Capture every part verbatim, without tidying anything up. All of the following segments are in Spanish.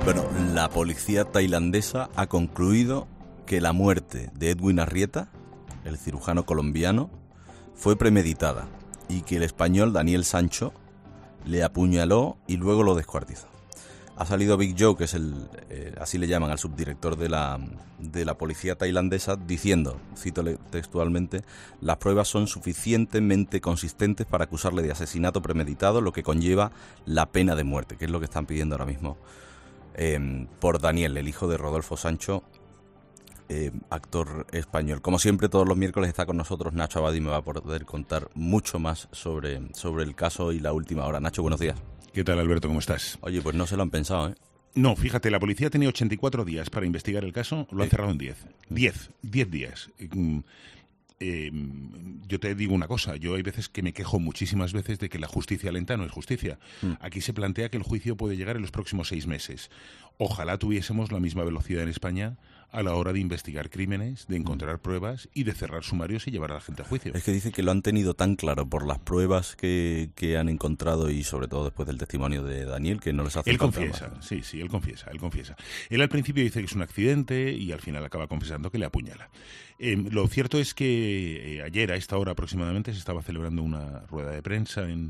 Bueno, la policía tailandesa ha concluido que la muerte de Edwin Arrieta, el cirujano colombiano, fue premeditada y que el español Daniel Sancho le apuñaló y luego lo descuartizó. Ha salido Big Joe, que es el, eh, así le llaman al subdirector de la, de la policía tailandesa, diciendo, cito textualmente, las pruebas son suficientemente consistentes para acusarle de asesinato premeditado, lo que conlleva la pena de muerte, que es lo que están pidiendo ahora mismo eh, por Daniel, el hijo de Rodolfo Sancho, eh, actor español. Como siempre, todos los miércoles está con nosotros Nacho Abad y me va a poder contar mucho más sobre, sobre el caso y la última hora. Nacho, buenos días. ¿Qué tal, Alberto? ¿Cómo estás? Oye, pues no se lo han pensado, ¿eh? No, fíjate, la policía tenía ochenta y cuatro días para investigar el caso, lo han Sí. cerrado en diez. diez, diez días. Eh, eh, yo te digo una cosa, yo hay veces que me quejo muchísimas veces de que la justicia lenta no es justicia. Mm. Aquí se plantea que el juicio puede llegar en los próximos seis meses. Ojalá tuviésemos la misma velocidad en España a la hora de investigar crímenes, de encontrar pruebas y de cerrar sumarios y llevar a la gente a juicio. Es que dice que lo han tenido tan claro por las pruebas que, que han encontrado y sobre todo después del testimonio de Daniel que no les hace Él falta confiesa, más. sí, sí, él confiesa, él confiesa. Él al principio dice que es un accidente y al final acaba confesando que le apuñala. Eh, lo cierto es que eh, ayer a esta hora aproximadamente se estaba celebrando una rueda de prensa en...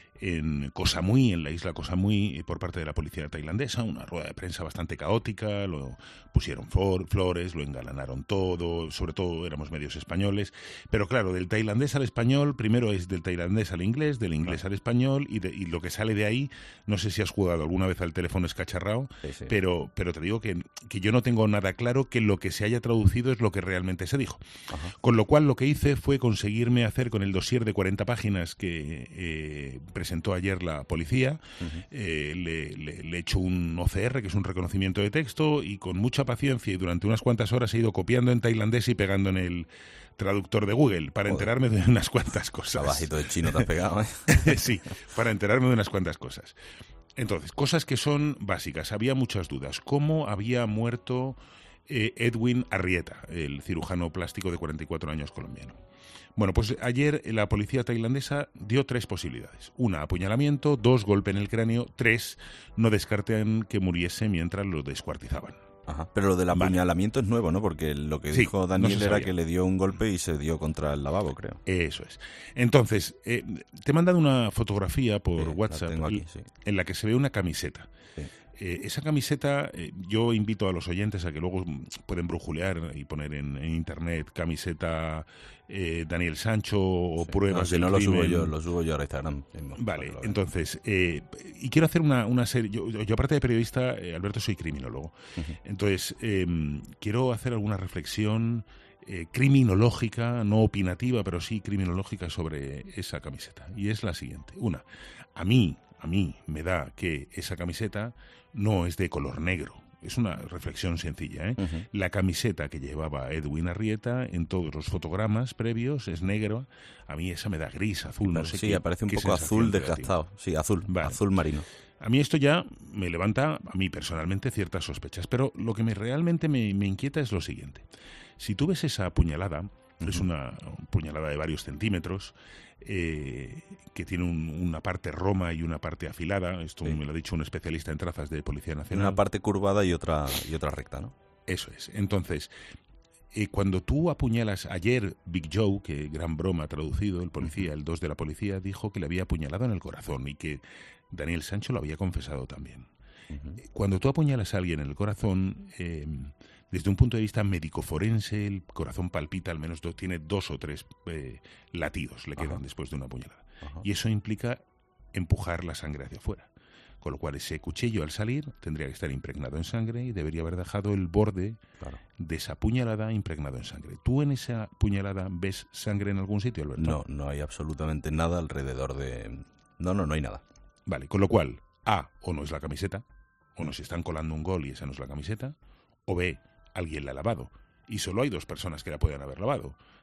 en Koh Samui, en la isla Koh Samui, por parte de la policía tailandesa, una rueda de prensa bastante caótica, lo pusieron for, flores, lo engalanaron todo, sobre todo éramos medios españoles, pero claro, del tailandés al español, primero es del tailandés al inglés, del inglés al español, y, de, y lo que sale de ahí, no sé si has jugado alguna vez al teléfono escacharrado, sí, sí. pero, pero te digo que, que yo no tengo nada claro que lo que se haya traducido es lo que realmente se dijo. Ajá. Con lo cual lo que hice fue conseguirme hacer con el dossier de cuarenta páginas que eh, presentó ayer la policía, uh-huh. eh, le, le, le he hecho un O C R, que es un reconocimiento de texto, y con mucha paciencia y durante unas cuantas horas he ido copiando en tailandés y pegando en el traductor de Google para Joder. enterarme de unas cuantas cosas. Trabajito de chino te has pegado, ¿eh? Sí, para enterarme de unas cuantas cosas. Entonces, cosas que son básicas. Había muchas dudas. ¿Cómo había muerto eh, Edwin Arrieta, el cirujano plástico de cuarenta y cuatro años colombiano? Bueno, pues ayer la policía tailandesa dio tres posibilidades. Una, apuñalamiento. Dos, golpe en el cráneo. Tres, no descartan que muriese mientras lo descuartizaban. Ajá. Pero lo del apuñalamiento vale. es nuevo, ¿no? Porque lo que sí, dijo Daniel no era que le dio un golpe y se dio contra el lavabo, creo. Eso es. Entonces, eh, te he mandado una fotografía por sí, WhatsApp la aquí, sí. en la que se ve una camiseta. Sí. Eh, esa camiseta, eh, yo invito a los oyentes a que luego pueden brujulear y poner en, en internet camiseta eh, Daniel Sancho o sí. pruebas no, si del no lo crimen. subo yo, lo subo yo a Instagram. Vale, entonces, eh, y quiero hacer una, una serie, yo, yo aparte de periodista, eh, Alberto, soy criminólogo, uh-huh. entonces eh, quiero hacer alguna reflexión eh, criminológica, no opinativa, pero sí criminológica sobre esa camiseta, y es la siguiente. Una, a mí, a mí me da que esa camiseta no es de color negro. Es una reflexión sencilla, ¿eh? Uh-huh. La camiseta que llevaba Edwin Arrieta en todos los fotogramas previos es negro. A mí esa me da gris, azul, no sé sí, qué. Sí, aparece un poco azul desgastado. Sí, azul, vale. azul marino. A mí esto ya me levanta, a mí personalmente, ciertas sospechas. Pero lo que me realmente me, me inquieta es lo siguiente. Si tú ves esa puñalada, uh-huh. es una puñalada de varios centímetros, eh, que tiene un, una parte roma y una parte afilada. Esto sí. me lo ha dicho un especialista en trazas de Policía Nacional. Una parte curvada y otra y otra recta, ¿no? Eso es. Entonces, eh, cuando tú apuñalas... Ayer Big Joe, que gran broma traducido, el policía, uh-huh. el dos de la policía, dijo que le había apuñalado en el corazón y que Daniel Sancho lo había confesado también. Uh-huh. Cuando tú apuñalas a alguien en el corazón... Eh, Desde un punto de vista médico-forense, el corazón palpita, al menos do, tiene dos o tres eh, latidos, le quedan Ajá. después de una puñalada. Ajá. Y eso implica empujar la sangre hacia afuera. Con lo cual ese cuchillo al salir tendría que estar impregnado en sangre y debería haber dejado el borde claro. de esa puñalada impregnado en sangre. ¿Tú en esa puñalada ves sangre en algún sitio, Alberto? No, no hay absolutamente nada alrededor de... No, no, no hay nada. Vale, con lo cual, A, o no es la camiseta, o nos están colando un gol y esa no es la camiseta, o B, alguien la ha lavado. Y solo hay dos personas que la pueden haber lavado.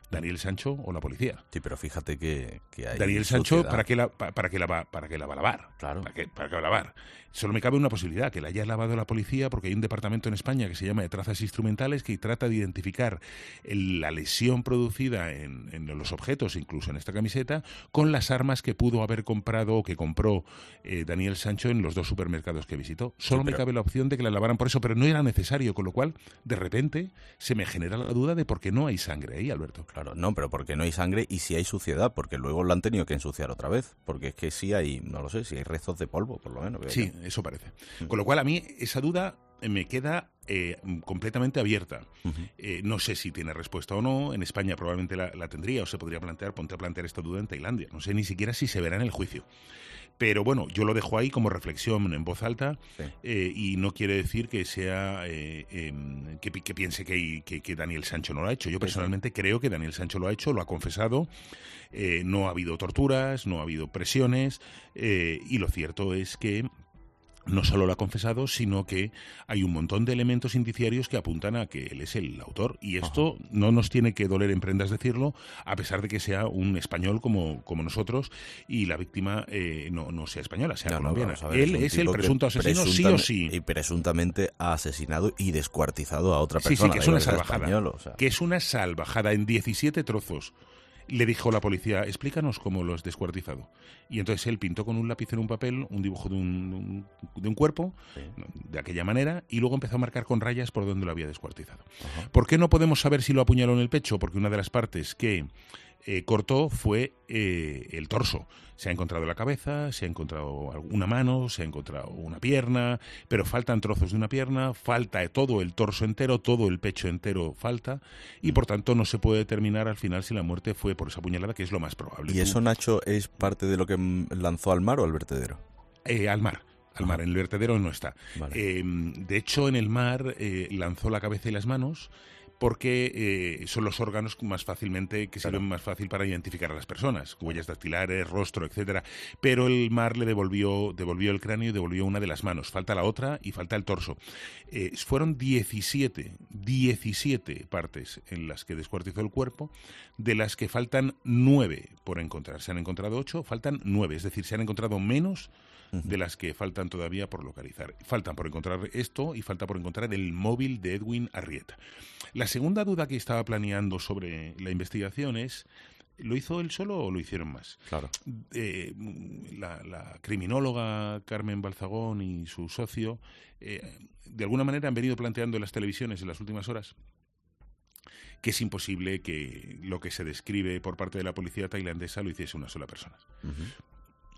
Daniel Sancho o la policía. Sí, pero fíjate que, que hay Daniel Sancho, sociedad. ¿para qué la, para, para qué la va, para qué la va a lavar? Claro. ¿Para qué, para qué va a lavar? Solo me cabe una posibilidad, que la haya lavado la policía, porque hay un departamento en España que se llama de trazas instrumentales que trata de identificar el, la lesión producida en, en los objetos, incluso en esta camiseta, con las armas que pudo haber comprado o que compró eh, Daniel Sancho en los dos supermercados que visitó. Solo Sí, pero... me cabe la opción de que la lavaran por eso, pero no era necesario, con lo cual, de repente, se me genera la duda de por qué no hay sangre ahí, Alberto. Claro, no, pero porque no hay sangre y si hay suciedad, porque luego lo han tenido que ensuciar otra vez, porque es que sí hay, no lo sé, si hay rezos de polvo, por lo menos. Sí, yo. eso parece. Mm. Con lo cual, a mí esa duda me queda eh, completamente abierta. Uh-huh. Eh, no sé si tiene respuesta o no. En España probablemente la, la tendría o se podría plantear, ponte a plantear esta duda en Tailandia. No sé ni siquiera si se verá en el juicio. Pero bueno, yo lo dejo ahí como reflexión en voz alta, sí. eh, y no quiere decir que sea eh, eh, que, que piense que, que, que Daniel Sancho no lo ha hecho. Yo personalmente sí, sí. creo que Daniel Sancho lo ha hecho, lo ha confesado. Eh, no ha habido torturas, no ha habido presiones, eh, y lo cierto es que no solo lo ha confesado, sino que hay un montón de elementos indiciarios que apuntan a que él es el autor. Y esto Ajá. no nos tiene que doler en prendas decirlo, a pesar de que sea un español como, como nosotros y la víctima eh, no, no sea española, sea no, colombiana. No, ver, él es, es el presunto asesino, sí o sí. Y presuntamente ha asesinado y descuartizado a otra persona. Sí, sí, que es una salvajada. Español, o sea. Que es una salvajada en diecisiete trozos. Le dijo la policía, explícanos cómo lo has descuartizado. Y entonces él pintó con un lápiz en un papel un dibujo de un, de un cuerpo, sí. de aquella manera, y luego empezó a marcar con rayas por donde lo había descuartizado. Ajá. ¿Por qué no podemos saber si lo apuñaló en el pecho? Porque una de las partes que eh, cortó fue eh, el torso. Se ha encontrado la cabeza, se ha encontrado una mano, se ha encontrado una pierna, pero faltan trozos de una pierna, falta todo el torso entero, todo el pecho entero falta, y por tanto no se puede determinar al final si la muerte fue por esa puñalada, que es lo más probable. ¿Y eso, Nacho, es parte de lo que lanzó al mar o al vertedero? Eh, al mar. Al mar, en el vertedero no está. Vale. Eh, de hecho, en el mar eh, lanzó la cabeza y las manos, porque eh, son los órganos más fácilmente que sirven claro. más fácil para identificar a las personas, huellas dactilares, rostro, etcétera. Pero el mar le devolvió, devolvió el cráneo y devolvió una de las manos. Falta la otra y falta el torso. Eh, fueron diecisiete, diecisiete partes en las que descuartizó el cuerpo, de las que faltan nueve por encontrar. Se han encontrado ocho, faltan nueve, es decir, se han encontrado menos de las que faltan todavía por localizar. Faltan por encontrar esto y falta por encontrar el móvil de Edwin Arrieta. La segunda duda que estaba planeando sobre la investigación es, ¿lo hizo él solo o lo hicieron más? Claro. Eh, la, la criminóloga Carmen Balzagón y su socio, eh, de alguna manera han venido planteando en las televisiones en las últimas horas que es imposible que lo que se describe por parte de la policía tailandesa lo hiciese una sola persona. Uh-huh.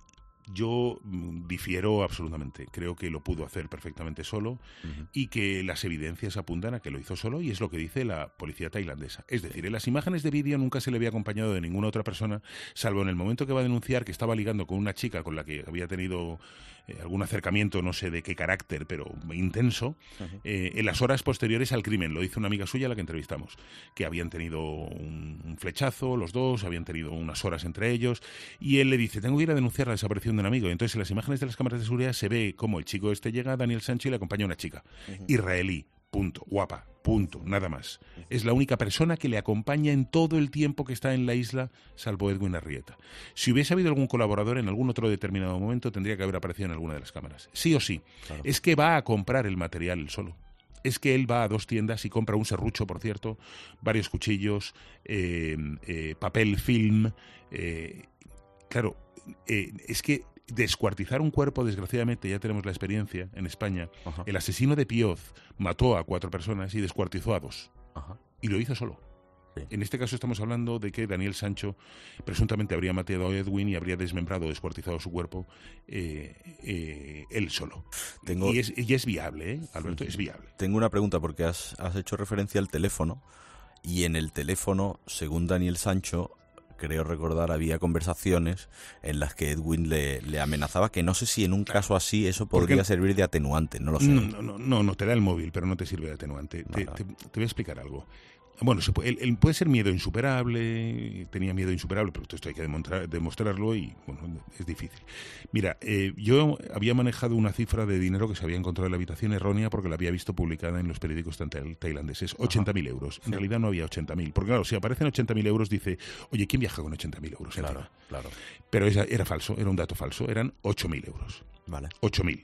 Yo difiero absolutamente. Creo que lo pudo hacer perfectamente solo uh-huh. y que las evidencias apuntan a que lo hizo solo, y es lo que dice la policía tailandesa. Es decir, en las imágenes de vídeo nunca se le había acompañado de ninguna otra persona, salvo en el momento que va a denunciar que estaba ligando con una chica con la que había tenido eh, algún acercamiento, no sé de qué carácter, pero intenso, uh-huh. eh, en las horas posteriores al crimen. Lo dice una amiga suya a la que entrevistamos, que habían tenido un, un flechazo los dos, habían tenido unas horas entre ellos, y él le dice, tengo que ir a denunciar la desaparición de un amigo. Y entonces en las imágenes de las cámaras de seguridad se ve cómo el chico este llega, Daniel Sancho, y le acompaña una chica uh-huh. israelí, punto, guapa, punto, nada más. Uh-huh. Es la única persona que le acompaña en todo el tiempo que está en la isla, salvo Edwin Arrieta. Si hubiese habido algún colaborador en algún otro determinado momento, tendría que haber aparecido en alguna de las cámaras. Sí o sí. Claro. Es que va a comprar el material él solo. Es que él va a dos tiendas y compra un serrucho, por cierto, varios cuchillos, eh, eh, papel film. Eh, claro, eh, es que descuartizar un cuerpo, desgraciadamente, ya tenemos la experiencia en España. Ajá. El asesino de Pioz mató a cuatro personas y descuartizó a dos. Ajá. Y lo hizo solo. Sí. En este caso estamos hablando de que Daniel Sancho presuntamente habría matado a Edwin y habría desmembrado o descuartizado su cuerpo eh, eh, él solo. Tengo... Y, es, y es viable, ¿eh, Alberto? Es viable. Tengo una pregunta, porque has, has hecho referencia al teléfono, y en el teléfono, según Daniel Sancho, creo recordar, había conversaciones en las que Edwin le, le amenazaba, que no sé si en un caso así eso podría servir de atenuante, no lo sé. No, no, no, no, te da el móvil, pero no te sirve de atenuante. Te, te, te voy a explicar algo. Bueno, se puede, él, él puede ser miedo insuperable, tenía miedo insuperable, pero esto hay que demostrar, demostrarlo y, bueno, es difícil. Mira, eh, yo había manejado una cifra de dinero que se había encontrado en la habitación errónea porque la había visto publicada en los periódicos tailandeses, ochenta mil euros. En sí. realidad no había ochenta mil, porque claro, si aparecen ochenta mil euros dice, oye, ¿quién viaja con ochenta mil euros? Claro, claro. Pero esa, era falso, era un dato falso, eran ocho mil euros. Vale. ocho mil.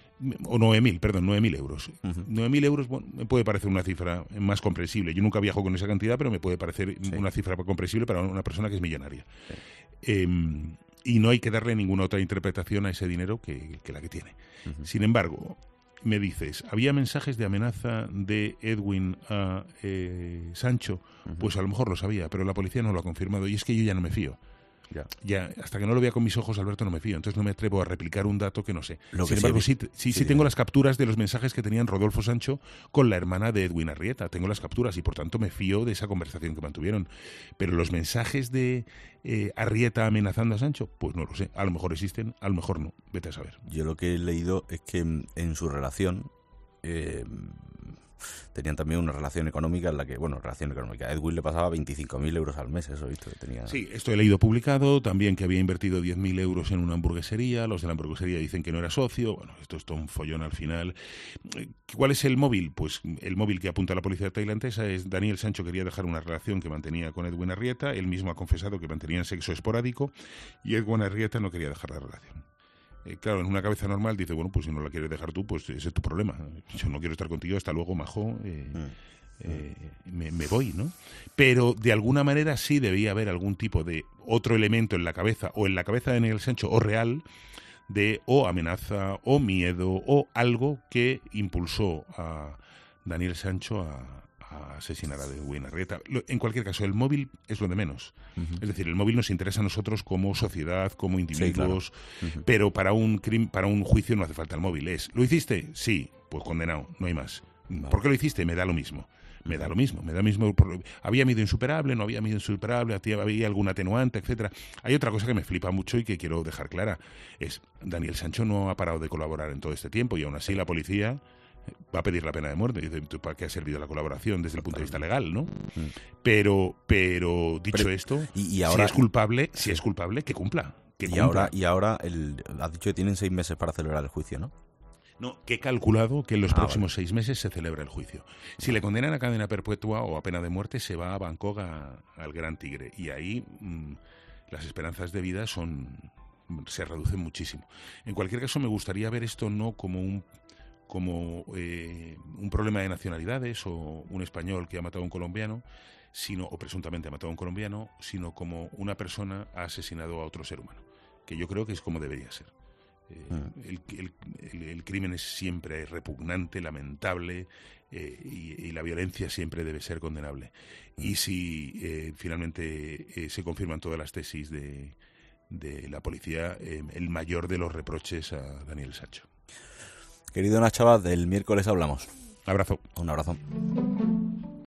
O nueve mil, perdón, nueve mil euros. Uh-huh. nueve mil euros, bueno, me puede parecer una cifra más comprensible. Yo nunca viajo con esa cantidad, pero me puede parecer sí. una cifra comprensible para una persona que es millonaria. Sí. Eh, y no hay que darle ninguna otra interpretación a ese dinero que, que la que tiene. Uh-huh. Sin embargo, me dices, ¿había mensajes de amenaza de Edwin a eh, Sancho? Uh-huh. Pues a lo mejor lo sabía, pero la policía no lo ha confirmado. Y es que yo ya no me fío. Ya. ya, hasta que no lo vea con mis ojos, Alberto, no me fío. Entonces no me atrevo a replicar un dato que no sé. Lo Sin que embargo, sí, sí, sí, sí, sí tengo las capturas de los mensajes que tenían Rodolfo Sancho con la hermana de Edwin Arrieta. Tengo las capturas y, por tanto, me fío de esa conversación que mantuvieron. Pero los mensajes de eh, Arrieta amenazando a Sancho, pues no lo sé. A lo mejor existen, a lo mejor no. Vete a saber. Yo lo que he leído es que en su relación... Eh, tenían también una relación económica en la que, bueno, relación económica, a Edwin le pasaba veinticinco mil euros al mes, eso he visto que tenía... Sí, esto he leído publicado, también que había invertido diez mil euros en una hamburguesería, los de la hamburguesería dicen que no era socio, bueno, esto es todo un follón al final. ¿Cuál es el móvil? Pues el móvil que apunta a la policía tailandesa es Daniel Sancho quería dejar una relación que mantenía con Edwin Arrieta, él mismo ha confesado que mantenían sexo esporádico y Edwin Arrieta no quería dejar la relación. Eh, claro, en una cabeza normal dice, bueno, pues si no la quieres dejar tú, pues ese es tu problema. Yo no quiero estar contigo, hasta luego, majo, eh, mm. eh, me, me voy, ¿no? Pero de alguna manera sí debía haber algún tipo de otro elemento en la cabeza, o en la cabeza de Daniel Sancho, o real, de o amenaza, o miedo, o algo que impulsó a Daniel Sancho a... a asesinar a Edwin Arrieta. En cualquier caso, el móvil es lo de menos. Uh-huh. Es decir, el móvil nos interesa a nosotros como sociedad, como individuos, sí, claro. uh-huh. pero para un crim, para un juicio no hace falta el móvil. Es, ¿lo hiciste? Sí, pues condenado, no hay más. Vale. ¿Por qué lo hiciste? Me da lo mismo. Me da lo mismo, me da lo mismo. Había miedo insuperable, no había miedo insuperable, había algún atenuante, etcétera. Hay otra cosa que me flipa mucho y que quiero dejar clara. Es, Daniel Sancho no ha parado de colaborar en todo este tiempo y aún así la policía va a pedir la pena de muerte. Dice, ¿para qué ha servido la colaboración desde el punto de vista legal, no? Mm. Pero, pero dicho pero, esto, y, y ahora, si es culpable, si es culpable, que cumpla. Que y cumpla. ahora, y ahora el, has dicho que tienen seis meses para celebrar el juicio, ¿no? No, que he calculado que en los ah, próximos vale. seis meses se celebra el juicio. Si le condenan a cadena perpetua o a pena de muerte, se va a Bangkok a, al Gran Tigre. Y ahí mmm, las esperanzas de vida son se reducen muchísimo. En cualquier caso, me gustaría ver esto no como un como eh, un problema de nacionalidades o un español que ha matado a un colombiano, sino o presuntamente ha matado a un colombiano, sino como una persona ha asesinado a otro ser humano, que yo creo que es como debería ser. Eh, mm. el, el, el, el crimen es siempre repugnante, lamentable, eh, y, y la violencia siempre debe ser condenable. Mm. Y si eh, finalmente eh, se confirman todas las tesis de, de la policía, eh, el mayor de los reproches a Daniel Sancho. Querido Nacho Abad, del miércoles hablamos. Abrazo. Un abrazo.